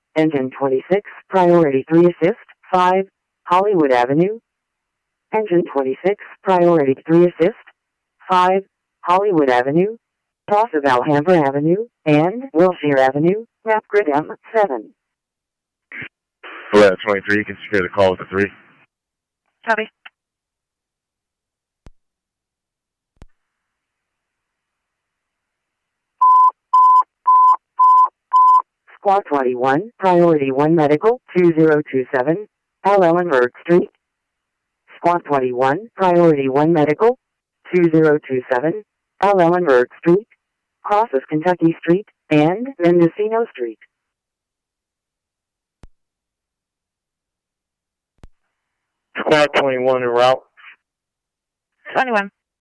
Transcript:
Engine 26, Priority 3 Assist, 5, Hollywood Avenue. Engine 26, Priority 3 Assist, 5, Hollywood Avenue, cross of Alhambra Avenue, and Wilshire Avenue, map grid M7. Flat 23, you can secure the call with the 3. Copy. Squad 21, Priority 1 Medical, 2027, L. Ellenberg Street. Squad 21, Priority 1 Medical, 2027, L. Ellenberg Street, crosses Kentucky Street, and Mendocino Street. Squad 21 en route. 21.